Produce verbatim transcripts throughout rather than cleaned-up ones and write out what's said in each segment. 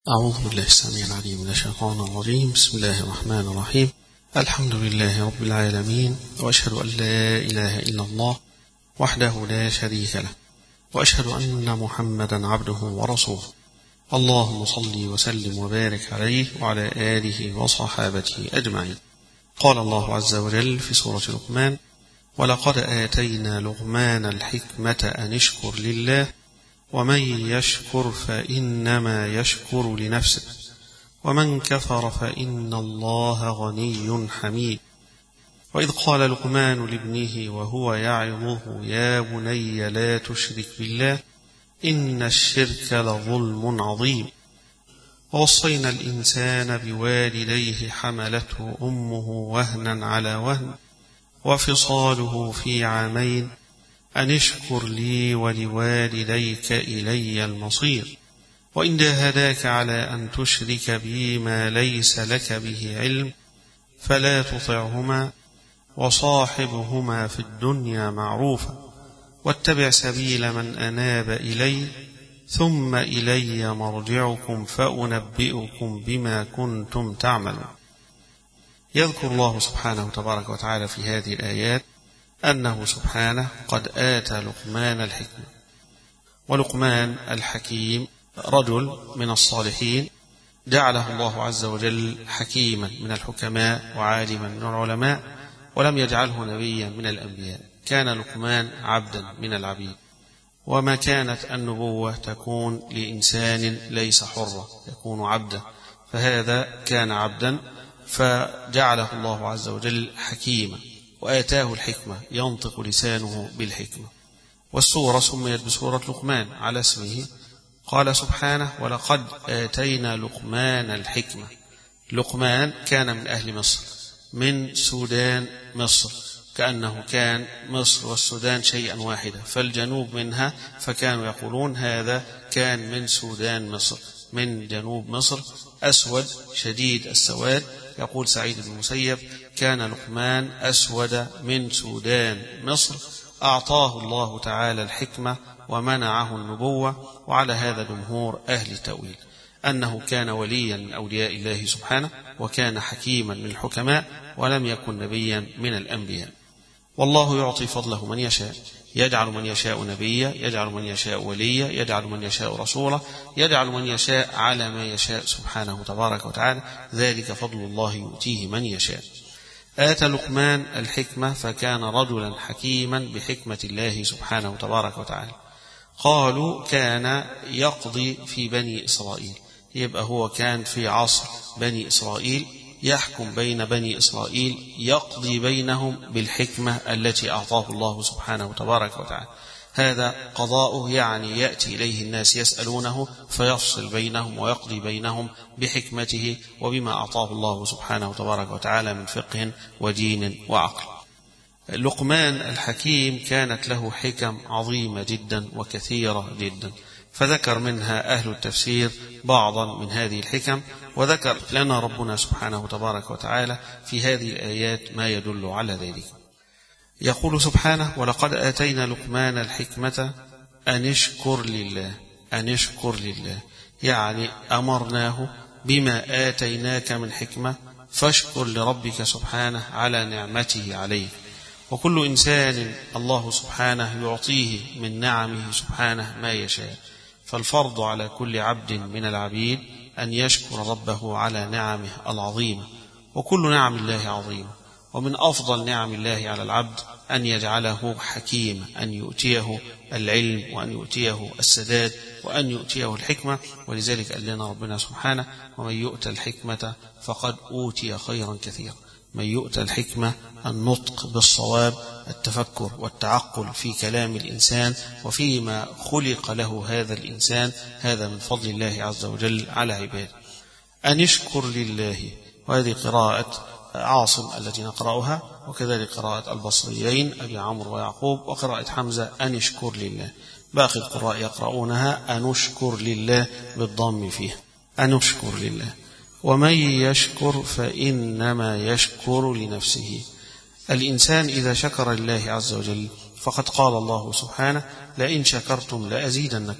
أعوذ بالله السميع العليم من الشيطان الرجيم. بسم الله الرحمن الرحيم. الحمد لله رب العالمين، وأشهد أن لا إله إلا الله وحده لا شريك له، وأشهد أن محمدا عبده ورسوله. اللهم صل وسلم وبارك عليه وعلى آله وصحابته أجمعين. قال الله عز وجل في سورة لقمان: ولقد آتينا لقمان الحكمة أن اشكر لله ومن يشكر فإنما يشكر لنفسه ومن كفر فإن الله غني حميد. وإذ قال لقمان لابنه وهو يعظه: يا بني لا تشرك بالله إن الشرك لظلم عظيم. ووصينا الإنسان بوالديه حملته أمه وهنا على وهن وفصاله في عامين أن اشكر لي ولوالديك إلي المصير. وإن جاهداك على أن تشرك بي ما ليس لك به علم فلا تطعهما وصاحبهما في الدنيا معروفا واتبع سبيل من أناب إلي ثم إلي مرجعكم فأنبئكم بما كنتم تعملون. يذكر الله سبحانه تبارك وتعالى في هذه الآيات أنه سبحانه قد آتى لقمان الحكمة. ولقمان الحكيم رجل من الصالحين جعله الله عز وجل حكيما من الحكماء وعالما من العلماء، ولم يجعله نبيا من الأنبياء. كان لقمان عبدا من العبيد، وما كانت النبوة تكون لإنسان ليس حرا، يكون عبدا، فهذا كان عبدا فجعله الله عز وجل حكيما وآتاه الحكمة، ينطق لسانه بالحكمة. والسورة سميت بسورة لقمان على اسمه. قال سبحانه: ولقد آتينا لقمان الحكمة. لقمان كان من أهل مصر، من سودان مصر، كأنه كان مصر والسودان شيئا واحدا، فالجنوب منها، فكانوا يقولون هذا كان من سودان مصر، من جنوب مصر، أسود شديد السواد. يقول سعيد بن المسيب: كان لقمان أسود من سودان مصر، أعطاه الله تعالى الحكمة ومنعه النبوة. وعلى هذا جمهور أهل التأويل أنه كان وليا من أولياء الله سبحانه، وكان حكيما من الحكماء، ولم يكن نبيا من الأنبياء. والله يعطي فضله من يشاء، يجعل من يشاء نبيا، يجعل من يشاء وليا، يجعل من يشاء رسولا، يجعل من يشاء على ما يشاء سبحانه تبارك وتعالى، ذلك فضل الله يؤتيه من يشاء. آتى لقمان الحكمة فكان رجلا حكيما بحكمة الله سبحانه تبارك وتعالى. قالوا كان يقضي في بني إسرائيل، يبقى هو كان في عصر بني إسرائيل، يحكم بين بني إسرائيل، يقضي بينهم بالحكمة التي أعطاه الله سبحانه تبارك وتعالى. هذا قضاؤه، يعني يأتي إليه الناس يسألونه فيفصل بينهم ويقضي بينهم بحكمته وبما أعطاه الله سبحانه تبارك وتعالى من فقه ودين وعقل. لقمان الحكيم كانت له حكم عظيمة جدا وكثيرة جدا، فذكر منها أهل التفسير بعضا من هذه الحكم، وذكر لنا ربنا سبحانه تبارك وتعالى في هذه الآيات ما يدل على ذلك. يقول سبحانه: ولقد آتينا لقمان الحكمة أن اشكر لله. أن اشكر لله يعني أمرناه بما آتيناك من حكمة فاشكر لربك سبحانه على نعمته عليك. وكل إنسان الله سبحانه يعطيه من نعمه سبحانه ما يشاء، فالفرض على كل عبد من العبيد أن يشكر ربه على نعمه العظيمة. وكل نعم الله عظيمة، ومن أفضل نعم الله على العبد أن يجعله حكيما، أن يؤتيه العلم وأن يؤتيه السداد وأن يؤتيه الحكمة. ولذلك قال لنا ربنا سبحانه: ومن يؤت الحكمة فقد أوتي خيرا كثيرا. من يؤتى الحكمة النطق بالصواب، التفكر والتعقل في كلام الإنسان وفيما خلق له هذا الإنسان، هذا من فضل الله عز وجل على عباده. أن يشكر لله، وهذه قراءة عاصم التي نقرأها، وكذلك قراءة البصريين أبي عمرو ويعقوب، وقراءة حمزة أن يشكر لله. باقي القراء يقرؤونها أن نشكر لله بالضم فيها، أن نشكر لله. ومن يشكر فإنما يشكر لنفسه. الإنسان إذا شكر لله عز وجل فقد قال الله سبحانه: لئن شكرتم لأزيدنكم.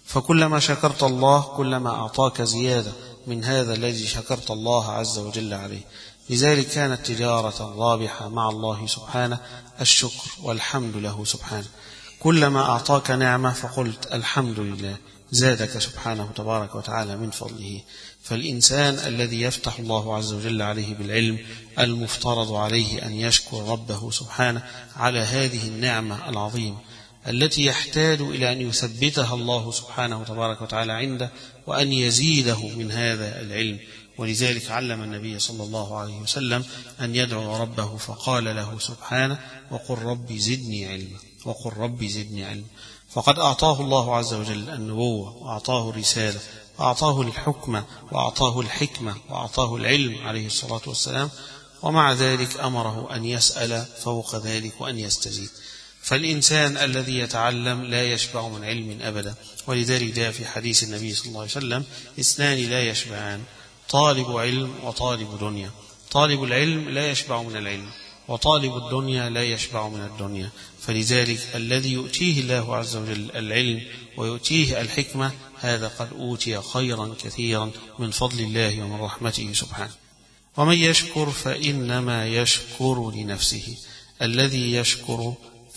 فكلما شكرت الله كلما أعطاك زيادة من هذا الذي شكرت الله عز وجل عليه. لذلك كانت تجارة رابحة مع الله سبحانه الشكر والحمد له سبحانه. كلما أعطاك نعمة فقلت الحمد لله زادك سبحانه تبارك وتعالى من فضله. فالإنسان الذي يفتح الله عز وجل عليه بالعلم المفترض عليه أن يشكر ربه سبحانه على هذه النعمة العظيمة التي يحتاج إلى أن يثبتها الله سبحانه تبارك وتعالى عنده وأن يزيده من هذا العلم. ولذلك علم النبي صلى الله عليه وسلم أن يدعو ربه فقال له سبحانه وقل ربي زدني علما وقل ربي زدني علما. فقد أعطاه الله عز وجل النبوة وأعطاه الرسالة وأعطاه الحكمة وأعطاه الحكمة وأعطاه العلم عليه الصلاة والسلام، ومع ذلك أمره أن يسأل فوق ذلك وأن يستزيد. فالإنسان الذي يتعلم لا يشبع من علم أبدا. ولذلك جاء في حديث النبي صلى الله عليه وسلم اثنان لا يشبعان طالب علم وطالب دنيا. طالب العلم لا يشبع من العلم وطالب الدنيا لا يشبع من الدنيا. فلذلك الذي يؤتيه الله عز وجل العلم ويؤتيه الحكمة هذا قد أوتي خيرا كثيرا من فضل الله ومن رحمته سبحانه. ومن يشكر فإنما يشكر لنفسه. الذي يشكر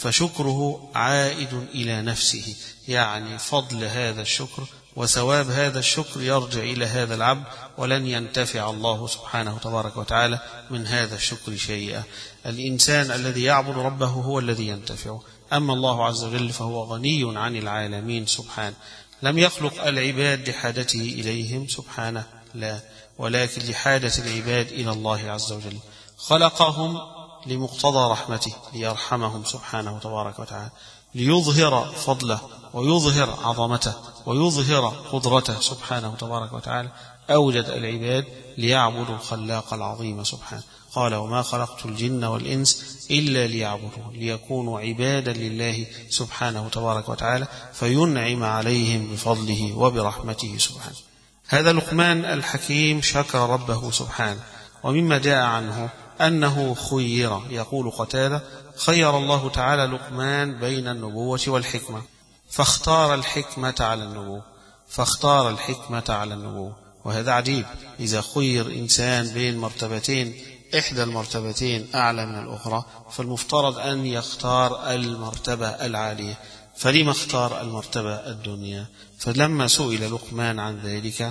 فشكره عائد إلى نفسه، يعني فضل هذا الشكر وثواب هذا الشكر يرجع إلى هذا العبد، ولن ينتفع الله سبحانه تبارك وتعالى من هذا الشكر شيئا. الإنسان الذي يعبد ربه هو الذي ينتفع، أما الله عز وجل فهو غني عن العالمين سبحانه. لم يخلق العباد لحاجته إليهم سبحانه، لا، ولكن لحاجة العباد إلى الله عز وجل. خلقهم لمقتضى رحمته ليرحمهم سبحانه تبارك وتعالى، ليظهر فضله ويظهر عظمته ويظهر قدرته سبحانه تبارك وتعالى. أوجد العباد ليعبدوا الخلاق العظيم سبحانه. قال وما خلقت الجن والإنس إلا ليعبدوا ليكونوا عبادا لله سبحانه تبارك وتعالى فينعم عليهم بفضله وبرحمته سبحانه. هذا لقمان الحكيم شكر ربه سبحانه. ومما جاء عنه أنه خير، يقول قتادة خير الله تعالى لقمان بين النبوة والحكمة فاختار الحكمة على النبوة فاختار الحكمة على النبوة. وهذا عجيب، إذا خير إنسان بين مرتبتين إحدى المرتبتين أعلى من الأخرى فالمفترض أن يختار المرتبة العالية، فلما اختار المرتبة الدنيا؟ فلما سئل لقمان عن ذلك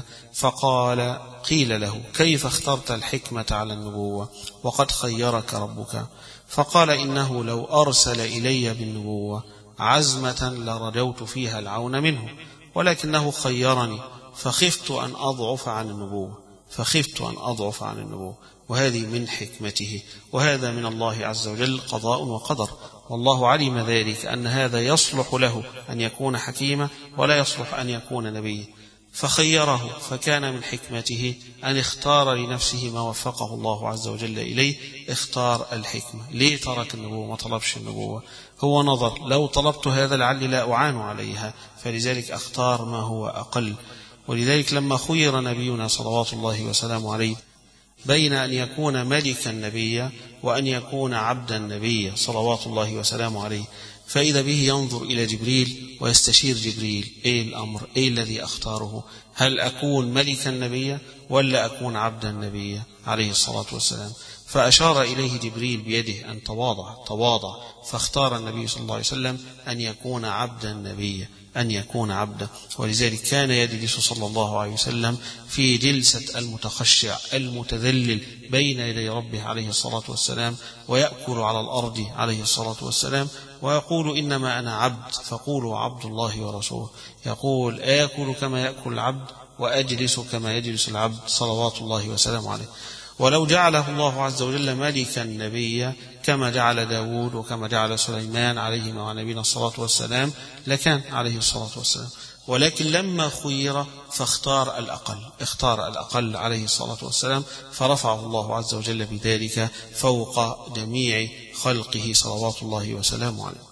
فقال قيل له كيف اخترت الحكمة على النبوة وقد خيرك ربك؟ فقال إنه لو أرسل إلي بالنبوة عزمة لرجوت فيها العون منه، ولكنه خيرني فخفت أن أضعف عن النبوة فخفت أن أضعف عن النبوة وهذه من حكمته، وهذا من الله عز وجل قضاء وقدر. والله علم ذلك أن هذا يصلح له أن يكون حكيما ولا يصلح أن يكون نبيا، فخيره، فكان من حكمته أن اختار لنفسه ما وفقه الله عز وجل إليه، اختار الحكمة. ليه ترك النبوة ما طلبش النبوة؟ هو نظر لو طلبت هذا لعلي لا أعان عليها، فلذلك اختار ما هو أقل. ولذلك لما خير نبينا صلوات الله وسلامه عليه بين أن يكون ملكا نبيا وأن يكون عبدا نبيا صلوات الله وسلامه عليه، فإذا به ينظر إلى جبريل ويستشير جبريل إيه الأمر، إيه الذي أختاره، هل أكون ملكا نبيا ولا أكون عبدا نبيا عليه الصلاة والسلام؟ فأشار إليه جبريل بيده أن تواضع تواضع فاختار النبي صلى الله عليه وسلم أن يكون عبدا نبيا أن يكون عبدا. ولذلك كان يجلس صلى الله عليه وسلم في جلسة المتخشع المتذلل بين يدي ربه عليه الصلاة والسلام، ويأكل على الأرض عليه الصلاة والسلام ويقول إنما أنا عبد فقولوا عبد الله ورسوله. يقول آكل كما يأكل العبد وأجلس كما يجلس العبد صلوات الله وسلامه عليه. ولو جعله الله عز وجل ملكا نبيا كما جعل داود وكما جعل سليمان عليهما وعلى نبينا الصلاة والسلام لكان عليه الصلاة والسلام، ولكن لما خير فاختار الأقل اختار الأقل عليه الصلاة والسلام، فرفعه الله عز وجل بذلك فوق جميع خلقه صلوات الله وسلامه عليه.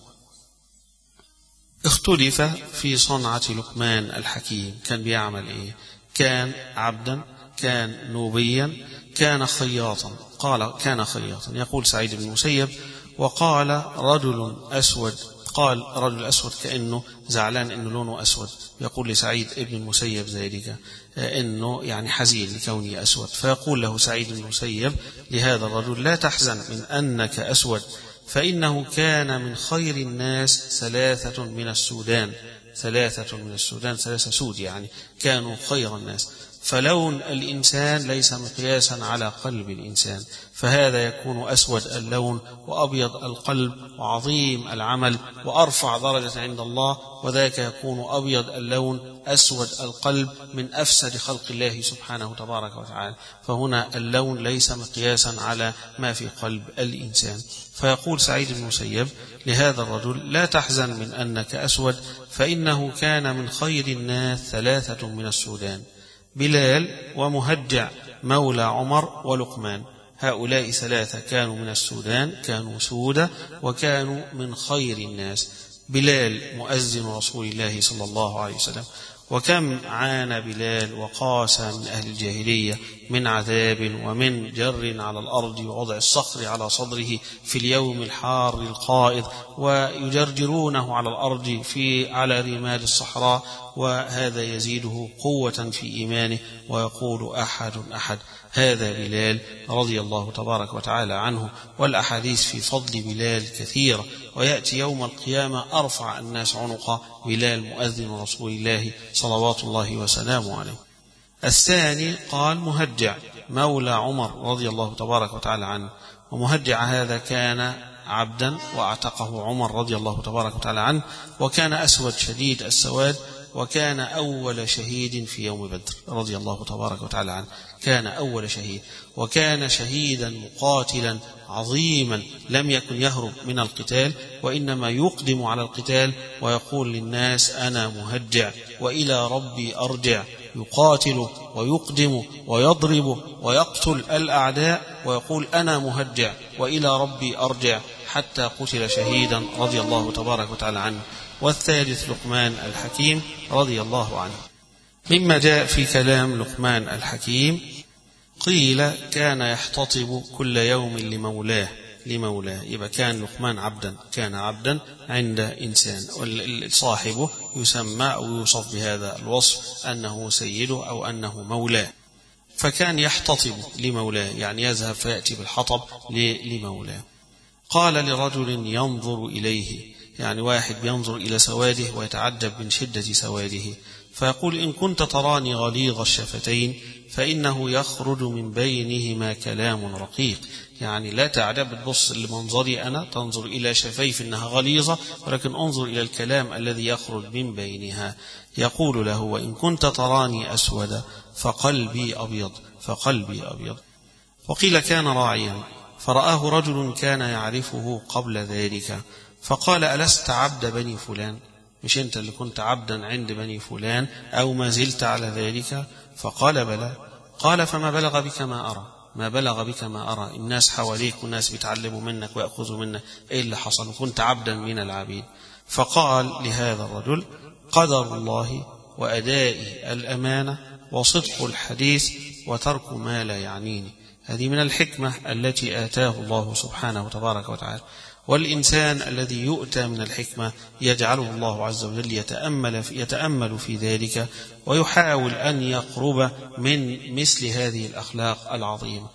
اختلف في صنعة لقمان الحكيم، كان بيعمل ايه؟ كان عبدا، كان نوبيا، كان خياطا. قال كان خياطا. يقول سعيد بن المسيب وقال رجل أسود قال رجل أسود كأنه زعلان إنه لونه أسود، يقول لسعيد ابن المسيب ذلك إنه يعني حزين لكونه أسود، فيقول له سعيد بن المسيب لهذا الرجل: لا تحزن من أنك أسود، فإنه كان من خير الناس ثلاثة من السودان، ثلاثة من السودان، ثلاثة سود يعني كانوا خير الناس. فلون الإنسان ليس مقياسا على قلب الإنسان، فهذا يكون أسود اللون وأبيض القلب وعظيم العمل وأرفع درجة عند الله، وذاك يكون أبيض اللون أسود القلب من أفسد خلق الله سبحانه تبارك وتعالى. فهنا اللون ليس مقياسا على ما في قلب الإنسان. فيقول سعيد بن المسيب لهذا الرجل: لا تحزن من أنك أسود، فإنه كان من خير الناس ثلاثة من السودان: بلال ومهجع مولى عمر ولقمان. هؤلاء ثلاثة كانوا من السودان، كانوا سودة وكانوا من خير الناس. بلال مؤذن رسول الله صلى الله عليه وسلم، وكم عانى بلال وقاس من أهل الجاهلية من عذاب ومن جر على الأرض ووضع الصخر على صدره في اليوم الحار القائض، ويجرجرونه على الأرض في على رمال الصحراء، وهذا يزيده قوة في إيمانه ويقول: أحد أحد. هذا بلال رضي الله تبارك وتعالى عنه، والأحاديث في فضل بلال كثيرة، ويأتي يوم القيامة أرفع الناس عنقا بلال مؤذن رسول الله صلوات الله وسلامه عليه. الثاني قال مهجع مولى عمر رضي الله تبارك وتعالى عنه، ومهجع هذا كان عبدا واعتقه عمر رضي الله تبارك وتعالى عنه، وكان أسود شديد السواد، وكان أول شهيد في يوم بدر رضي الله تبارك وتعالى عنه، كان أول شهيد، وكان شهيدا مقاتلا عظيما لم يكن يهرب من القتال، وإنما يقدم على القتال ويقول للناس: أنا مهجع وإلى ربي أرجع. يقاتل ويقدم ويضرب ويقتل الأعداء ويقول: أنا مهجع وإلى ربي أرجع، حتى قتل شهيدا رضي الله تبارك وتعالى عنه. والثالث لقمان الحكيم رضي الله عنه. مما جاء في كلام لقمان الحكيم قيل: كان يحتطب كل يوم لمولاه لمولاه يبقى كان لقمان عبدا، كان عبدا عند إنسان، صاحبه يسمى أو يوصف بهذا الوصف أنه سيده أو أنه مولاه، فكان يحتطب لمولاه يعني يذهب فيأتي بالحطب لمولاه. قال لرجل ينظر إليه، يعني واحد بينظر إلى سواده ويتعجب من شدة سواده، فيقول: إن كنت تراني غليظ الشفتين فإنه يخرج من بينهما كلام رقيق. يعني لا تعجب تبص لمنظري أنا، تنظر إلى شفيف إنها غليظة، ولكن انظر إلى الكلام الذي يخرج من بينها. يقول له: وإن كنت تراني أسود فقلبي أبيض فقلبي أبيض. وقيل كان راعيا فرآه رجل كان يعرفه قبل ذلك، فقال: ألست عبد بني فلان؟ مش أنت اللي كنت عبدا عند بني فلان أو ما زلت على ذلك؟ فقال: بلى. قال: فما بلغ بك ما أرى؟ ما بلغ بك ما أرى، الناس حواليك والناس بيتعلموا منك ويأخذوا منك، إيه اللي حصل؟ كنت عبدا من العبيد. فقال لهذا الرجل: قدر الله وأداء الأمانة وصدق الحديث وترك ما لا يعنيني. هذه من الحكمة التي آتاه الله سبحانه وتبارك وتعالى. والإنسان الذي يؤتى من الحكمة يجعله الله عز وجل يتأمل في, يتأمل في ذلك، ويحاول أن يقرب من مثل هذه الأخلاق العظيمة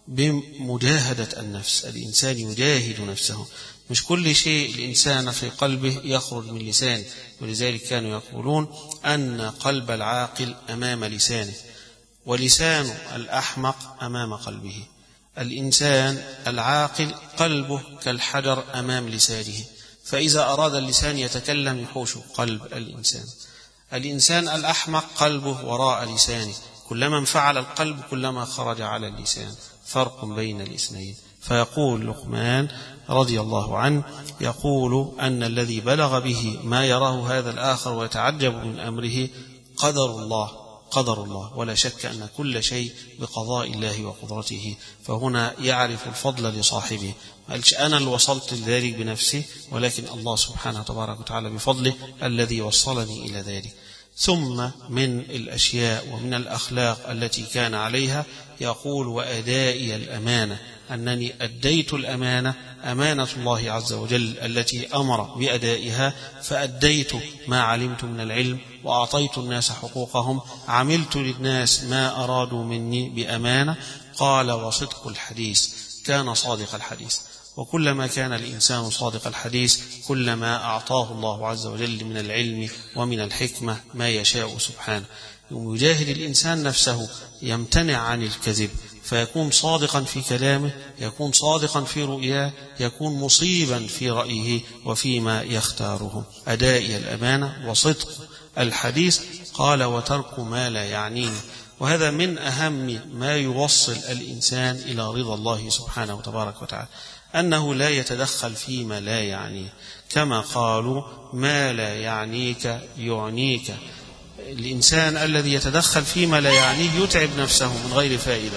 بمجاهدة النفس. الإنسان يجاهد نفسه، مش كل شيء الإنسان في قلبه يخرج من لسانه، ولذلك كانوا يقولون أن قلب العاقل أمام لسانه، ولسان الأحمق أمام قلبه. الإنسان العاقل قلبه كالحجر أمام لسانه، فإذا أراد اللسان يتكلم يحوش قلب الإنسان. الإنسان الأحمق قلبه وراء لسانه، كلما انفعل القلب كلما خرج على اللسان، فرق بين الاثنين. فيقول لقمان رضي الله عنه، يقول أن الذي بلغ به ما يراه هذا الآخر ويتعجب من أمره قدر الله قدر الله، ولا شك أن كل شيء بقضاء الله وقدرته. فهنا يعرف الفضل لصاحبه، ما قالش أنا اللي وصلت لذلك بنفسي، ولكن الله سبحانه وتبارك وتعالى بفضله الذي وصلني إلى ذلك. ثم من الأشياء ومن الأخلاق التي كان عليها يقول: وأدائي الأمانة، أنني أديت الأمانة، أمانة الله عز وجل التي أمر بأدائها، فأديت ما علمت من العلم وأعطيت الناس حقوقهم، عملت للناس ما أرادوا مني بأمانة. قال: وصدق الحديث، كان صادق الحديث، وكلما كان الإنسان صادق الحديث كلما أعطاه الله عز وجل من العلم ومن الحكمة ما يشاء سبحانه. يجاهد الإنسان نفسه، يمتنع عن الكذب، فيكون صادقا في كلامه، يكون صادقا في رؤياه، يكون مصيبا في رأيه وفيما يختاره. أداء الأمانة وصدق الحديث. قال: وترك ما لا يعنيني. وهذا من أهم ما يوصل الإنسان إلى رضا الله سبحانه وتبارك وتعالى، أنه لا يتدخل فيما لا يعنيه، كما قالوا: ما لا يعنيك يعنيك. الإنسان الذي يتدخل فيما لا يعنيه يتعب نفسه من غير فائدة،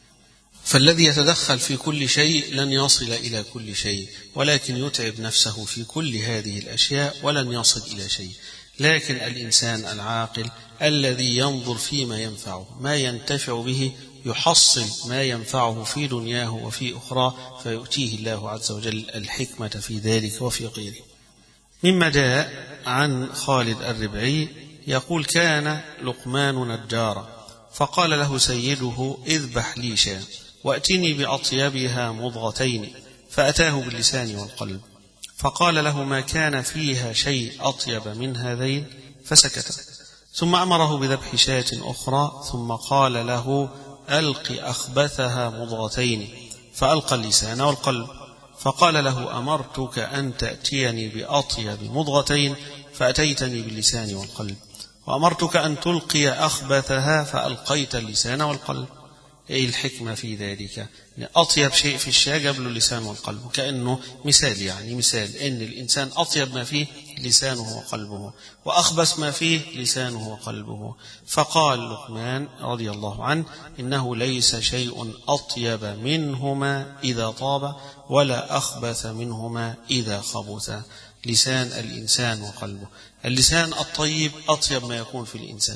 فالذي يتدخل في كل شيء لن يصل إلى كل شيء، ولكن يتعب نفسه في كل هذه الأشياء ولن يصل إلى شيء. لكن الإنسان العاقل الذي ينظر فيما ينفعه، ما ينتفع به، يحصل ما ينفعه في دنياه وفي أخرى، فيؤتيه الله عز وجل الحكمة في ذلك وفي غيره. مما جاء عن خالد الربعي يقول: كان لقمان نجارا، فقال له سيده: اذبح لي شاة وأتني بأطيبها مضغتين، فأتاه باللسان والقلب، فقال له: ما كان فيها شيء أطيب من هذين، فسكت. ثم أمره بذبح شاة أخرى، ثم قال له: ألق أخبثها مضغتين، فألقى اللسان والقلب، فقال له: أمرتك أن تأتيني بأطيب مضغتين، فأتيتني باللسان والقلب، وأمرتك أن تلقي أخبثها، فألقيت اللسان والقلب. أي الحكمة في ذلك؟ أطيب شيء في الشاة قبل اللسان والقلب، كأنه مثال، يعني مثال إن الإنسان أطيب ما فيه لسانه وقلبه، وأخبث ما فيه لسانه وقلبه. فقال لقمان رضي الله عنه: إنه ليس شيء أطيب منهما إذا طاب، ولا أخبث منهما إذا خبث. لسان الإنسان وقلبه. اللسان الطيب أطيب ما يكون في الإنسان.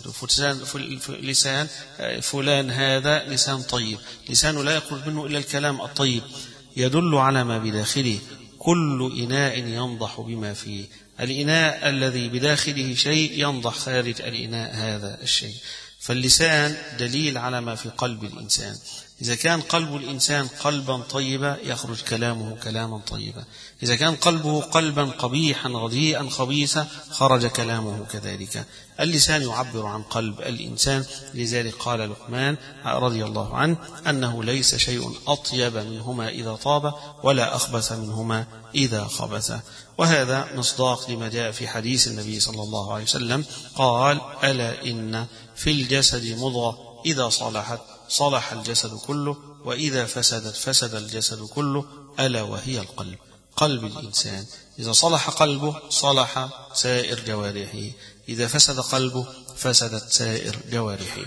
لسان فلان هذا لسان طيب، لسانه لا يخرج منه إلا الكلام الطيب، يدل على ما بداخله. كل إناء ينضح بما فيه، الإناء الذي بداخله شيء ينضح خارج الإناء هذا الشيء. فاللسان دليل على ما في قلب الإنسان. إذا كان قلب الإنسان قلبا طيبا يخرج كلامه كلاما طيبا، إذا كان قلبه قلبا قبيحا رديئا خبيثا خرج كلامه كذلك. اللسان يعبر عن قلب الإنسان. لذلك قال لقمان رضي الله عنه: أنه ليس شيء أطيب منهما إذا طاب، ولا أخبث منهما إذا خبث. وهذا مصداق لما جاء في حديث النبي صلى الله عليه وسلم قال: ألا إن في الجسد مضغة إذا صلحت صلح الجسد كله، وإذا فسدت فسد الجسد كله، ألا وهي القلب. قلب الإنسان إذا صلح قلبه صلح سائر جوارحه، إذا فسد قلبه فسدت سائر جوارحه.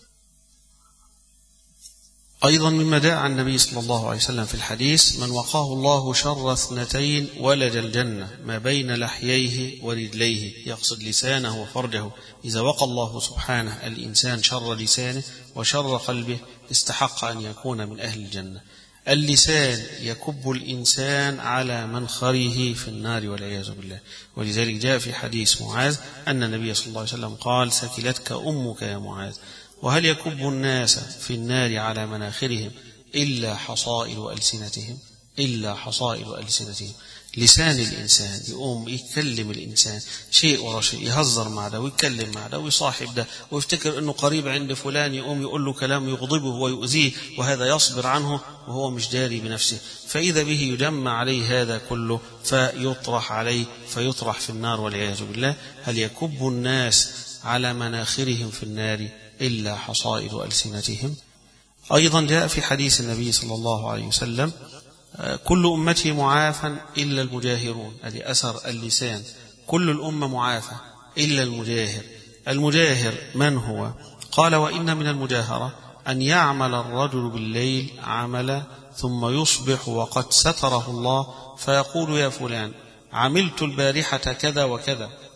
أيضا مما جاء عن النبي صلى الله عليه وسلم في الحديث: من وقاه الله شر اثنتين ولج الجنة، ما بين لحييه ورجليه، يقصد لسانه وفرجه. إذا وقى الله سبحانه الإنسان شر لسانه وشر قلبه استحق أن يكون من أهل الجنة. اللسان يكب الإنسان على منخره في النار والعياذ بالله. ولذلك جاء في حديث معاذ أن النبي صلى الله عليه وسلم قال: سكلتك أمك يا معاذ. وهل يكب الناس في النار على مناخرهم إلا حصائل ألسنتهم؟ إلا حصائل ألسنتهم. لسان الإنسان يقوم يتكلم الإنسان شيء ورا شيء، يهزر مع ده ويتكلم مع ده ويصاحب ده ويفتكر أنه قريب عند فلان، يقوم يقول له كلام يغضبه ويؤذيه، وهذا يصبر عنه وهو مش داري بنفسه، فإذا به يجمع عليه هذا كله فيطرح عليه فيطرح في النار والعياذ بالله. هل يكب الناس على مناخرهم في النار إلا حصائل ألسنتهم؟ أيضا جاء في حديث النبي صلى الله عليه وسلم: كل أمتي معافى إلا المجاهرون. هذه أثر اللسان. كل الأمة معافى إلا المجاهر. المجاهر من هو؟ قال: وإن من المجاهرة أن يعمل الرجل بالليل عملا ثم يصبح وقد ستره الله، فيقول: يا فلان عملت البارحة كذا وكذا،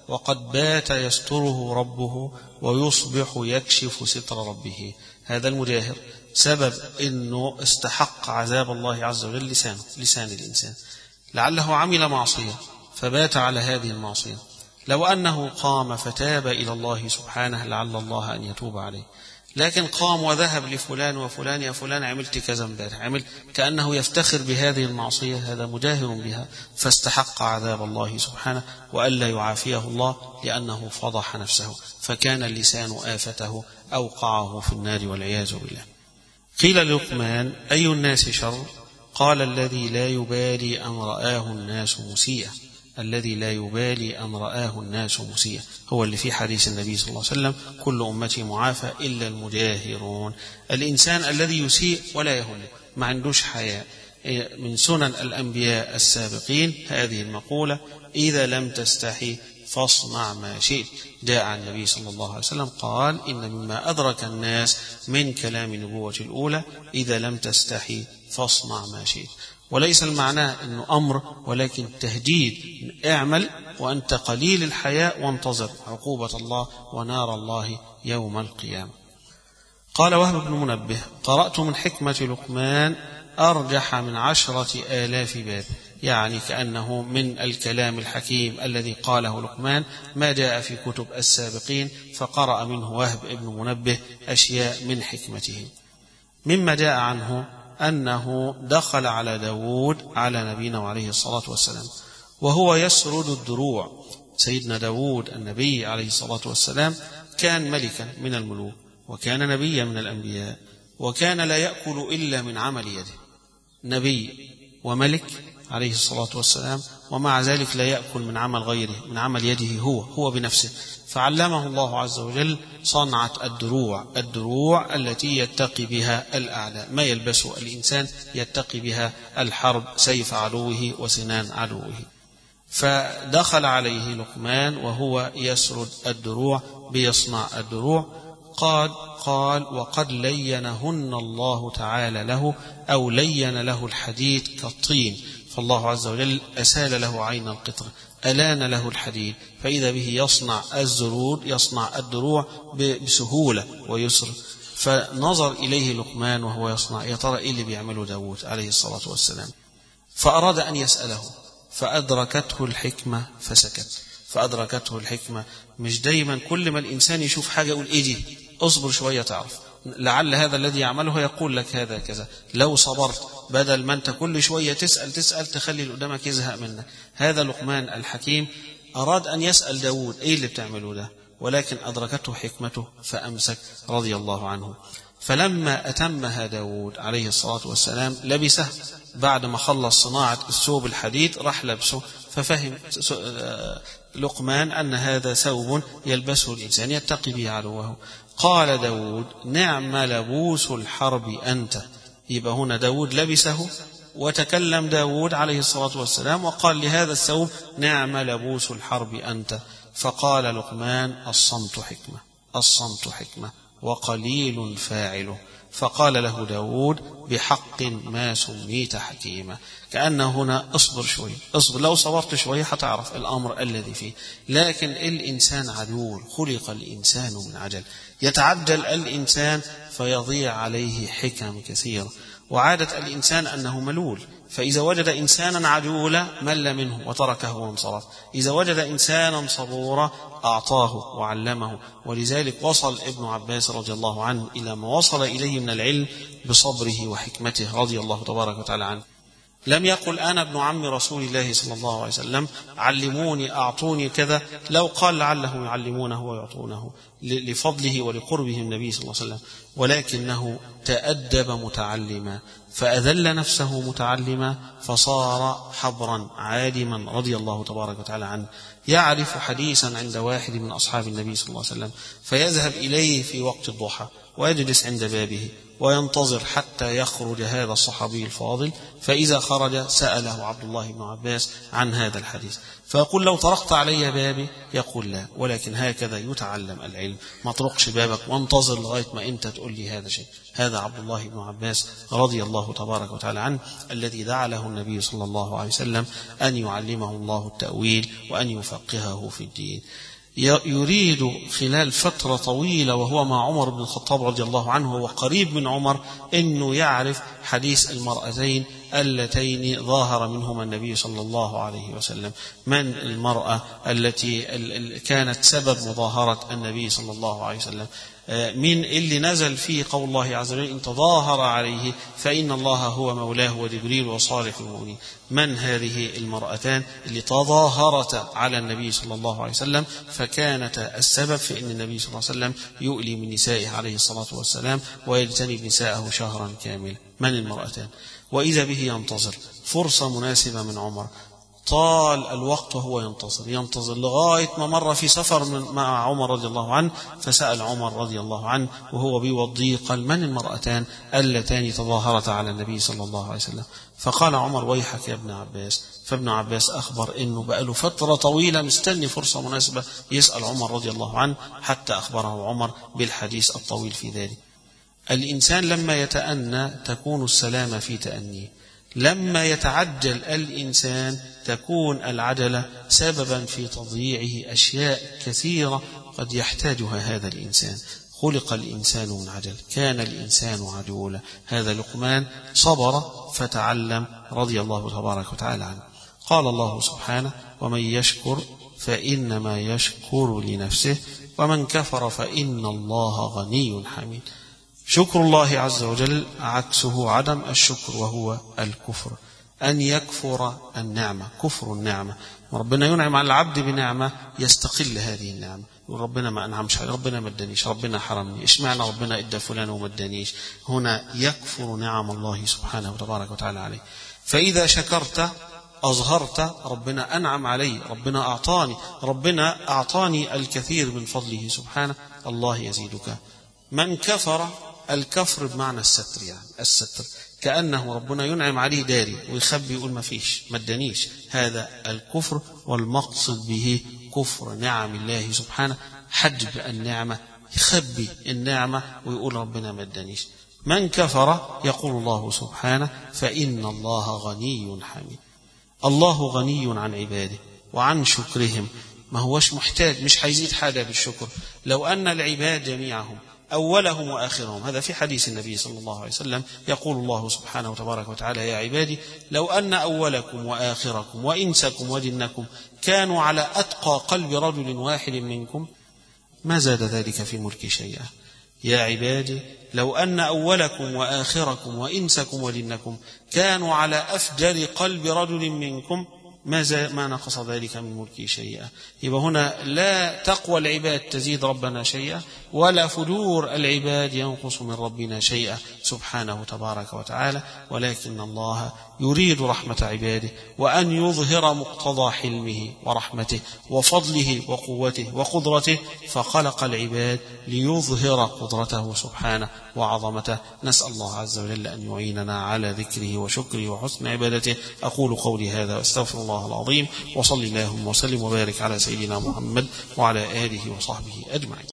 وقد بات يستره ربه ويصبح يكشف ستر ربه. هذا المجاهر سبب أنه استحق عذاب الله عز وجل لسانه، لسان الإنسان، لعله عمل معصية فبات على هذه المعصية. لو أنه قام فتاب إلى الله سبحانه لعل الله أن يتوب عليه، لكن قام وذهب لفلان وفلان، يا فلان عملت كذا امبارح، عمل كأنه يفتخر بهذه المعصية، هذا مجاهر بها فاستحق عذاب الله سبحانه وألا يعافيه الله لأنه فضح نفسه، فكان اللسان آفته أوقعه في النار والعياذ بالله. قيل للقمان: أي الناس شر؟ قال: الذي لا يبالي أن رآه الناس مسيئا، الذي لا يبالي أن رآه الناس مسيئا، هو اللي في حديث النبي صلى الله عليه وسلم: كل أمتي معافى إلا المجاهرون. الإنسان الذي يسيء ولا يهل، ما عندوش حياء. من سنن الأنبياء السابقين هذه المقولة: إذا لم تستحي فاصنع ما شئت. جاء عن النبي صلى الله عليه وسلم قال: إن مما أدرك الناس من كلام النبوة الأولى: إذا لم تستحي فاصنع ما شئت. وليس المعنى أنه أمر، ولكن تهديد: اعمل وأنت قليل الحياء وانتظر عقوبة الله ونار الله يوم القيامة. قال وهب بن منبه: قرأت من حكمة لقمان أرجح من عشرة آلاف باب، يعني كأنه من الكلام الحكيم الذي قاله لقمان ما جاء في كتب السابقين، فقرأ منه وهب بن منبه أشياء من حكمته. مما جاء عنه أنه دخل على داود على نبينا عليه الصلاة والسلام وهو يسرد الدروع. سيدنا داود النبي عليه الصلاة والسلام كان ملكا من الملوك، وكان نبيا من الأنبياء، وكان لا يأكل إلا من عمل يده، نبي وملك عليه الصلاة والسلام، ومع ذلك لا يأكل من عمل غيره، من عمل يده هو هو بنفسه. فعلمه الله عز وجل صنعة الدروع، الدروع التي يتقي بها الأعداء، ما يلبسه الإنسان يتقي بها الحرب، سيف عدوه وسنان عدوه. فدخل عليه لقمان وهو يسرد الدروع، بيصنع الدروع. قال قال وقد لينهن الله تعالى له، أو لين له الحديد كالطين، فالله عز وجل أسال له عين القطر، ألان له الحديد، فإذا به يصنع الزرود، يصنع الدروع بسهولة ويسر. فنظر إليه لقمان وهو يصنع، يا ترى إيه اللي بيعمله داود عليه الصلاة والسلام؟ فأراد أن يسأله، فأدركته الحكمة فسكت. فأدركته الحكمة. مش دايما كل ما الإنسان يشوف حاجة يقول إيه دي، اصبر شوية تعرف، لعل هذا الذي يعمله يقول لك هذا كذا، لو صبرت بدل ما أنت كل شوية تسأل تسأل تخلي اللي قدامك يزهق منك. هذا لقمان الحكيم أراد أن يسأل داود إيه اللي بتعمله ده، ولكن أدركته حكمته فأمسك رضي الله عنه. فلما أتمها داود عليه الصلاة والسلام لبسه، بعد ما خلص صناعة الثوب الحديد راح لبسه، ففهم لقمان أن هذا ثوب يلبسه الإنسان يتقي به عدوه. قال داود: نعم لبوس الحرب أنت. يبقى هنا داود لبسه، وتكلم داود عليه الصلاة والسلام وقال لهذا الثوب: نعم لبوس الحرب أنت. فقال لقمان: الصمت حكمة، الصمت حكمة وقليل فاعله. فقال له داود: بحق ما سميت حكيما. كأن هنا اصبر شوي، اصبر، لو صبرت شوي هتعرف الأمر الذي فيه. لكن الإنسان عجول، خلق الإنسان من عجل، يتعجل الإنسان فيضيع عليه حكم كثيرة. وعادة الإنسان أنه ملول، فإذا وجد إنسانا عجولا مل منه وتركه وانصرف، إذا وجد إنسانا صبورا أعطاه وعلمه. ولذلك وصل ابن عباس رضي الله عنه إلى ما وصل إليه من العلم بصبره وحكمته رضي الله تبارك وتعالى عنه. لم يقل أنا ابن عم رسول الله صلى الله عليه وسلم علموني أعطوني كذا، لو قال لعلهم يعلمونه ويعطونه لفضله ولقربه النبي صلى الله عليه وسلم، ولكنه تأدب متعلما، فأذل نفسه متعلما، فصار حبرا عالما رضي الله تبارك وتعالى عنه. يعرف حديثا عند واحد من أصحاب النبي صلى الله عليه وسلم، فيذهب إليه في وقت الضحى ويجلس عند بابه وينتظر حتى يخرج هذا الصحابي الفاضل، فإذا خرج سأله عبد الله بن عباس عن هذا الحديث، فيقول: لو طرقت علي بابي؟ يقول: لا، ولكن هكذا يتعلم العلم. العلم، ما اطرقش بابك وانتظر لغاية ما أنت تقول لي هذا شيء. هذا عبد الله بن عباس رضي الله تبارك وتعالى عنه الذي دعا له النبي صلى الله عليه وسلم أن يعلمه الله التأويل وأن يفقهه في الدين. يريد خلال فترة طويلة وهو مع عمر بن الخطاب رضي الله عنه وقريب من عمر أنه يعرف حديث المرأتين اللتين ظاهر منهما النبي صلى الله عليه وسلم. من المرأة التي كانت سبب مظاهرة النبي صلى الله عليه وسلم؟ من اللي نزل فيه قول الله عز وجل إن تظاهر عليه فإن الله هو مولاه وجبريل وصالح المؤمنين. من هذه المرأتان اللي تظاهرتا على النبي صلى الله عليه وسلم فكانت السبب في أن النبي صلى الله عليه وسلم يؤلي من نسائه عليه الصلاة والسلام ويجتنب نساءه شهرا كاملا؟ من المرأتان؟ وإذا به ينتظر فرصة مناسبة من عمر، طال الوقت وهو ينتظر ينتظر لغاية ما مر في سفر مع عمر رضي الله عنه، فسأل عمر رضي الله عنه وهو بيوضيه قال من المرأتان اللتان تظاهرتا على النبي صلى الله عليه وسلم؟ فقال عمر ويحك يا ابن عباس. فابن عباس أخبر أنه بقاله فترة طويلة مستني فرصة مناسبة يسأل عمر رضي الله عنه حتى أخبره عمر بالحديث الطويل في ذلك. الإنسان لما يتأنى تكون السلامة في تأنيه، لما يتعجل الإنسان تكون العجلة سببا في تضييعه أشياء كثيرة قد يحتاجها هذا الإنسان. خلق الإنسان من عجل، كان الإنسان عجولا. هذا لقمان صبر فتعلم رضي الله تبارك وتعالى عنه. قال الله سبحانه ومن يشكر فإنما يشكر لنفسه ومن كفر فإن الله غني حميد. شكر الله عز وجل عكسه عدم الشكر وهو الكفر، أن يكفر النعمة، كفر النعمة. وربنا ينعم على العبد بنعمة يستقل هذه النعمة، يقول ربنا ما أنعمش علي، ربنا ما ادانيش، ربنا حرمني، إيش معنى ربنا ادى فلان وما ادانيش؟ هنا يكفر نعم الله سبحانه وتبارك وتعالى عليه. فإذا شكرت أظهرت ربنا أنعم علي، ربنا أعطاني، ربنا أعطاني الكثير من فضله سبحانه، الله يزيدك. من كفر، الكفر بمعنى الستر، يعني الستر كأنه ربنا ينعم عليه داري ويخبي يقول ما فيش ما ادانيش، هذا الكفر. والمقصد به كفر نعم الله سبحانه، حجب النعمة، يخبي النعمة ويقول ربنا ما ادانيش. من كفر يقول الله سبحانه فإن الله غني حميد. الله غني عن عباده وعن شكرهم، ما هوش محتاج، مش هيزيد حاجة بالشكر. لو أن العباد جميعهم أولهم وآخرهم، هذا في حديث النبي صلى الله عليه وسلم، يقول الله سبحانه وتبارك وتعالى يا عبادي لو أن أولكم وآخركم وإنسكم وجنكم كانوا على أتقى قلب رجل واحد منكم ما زاد ذلك في ملك شيئا. يا عبادي لو أن أولكم وآخركم وإنسكم وجنكم كانوا على أفجر قلب رجل منكم ما ما نقص ذلك من ملكي شيئا. يبقى هنا لا تقوى العباد تزيد ربنا شيئا، ولا فجور العباد ينقص من ربنا شيئا سبحانه تبارك وتعالى، ولكن الله يريد رحمة عباده وأن يظهر مقتضى حلمه ورحمته وفضله وقوته وقدرته، فخلق العباد ليظهر قدرته سبحانه وعظمته. نسأل الله عز وجل أن يعيننا على ذكره وشكره وحسن عبادته. أقول قولي هذا واستغفر الله العظيم، وصلي اللهم وسلم وبارك على سيدنا محمد وعلى آله وصحبه أجمعين.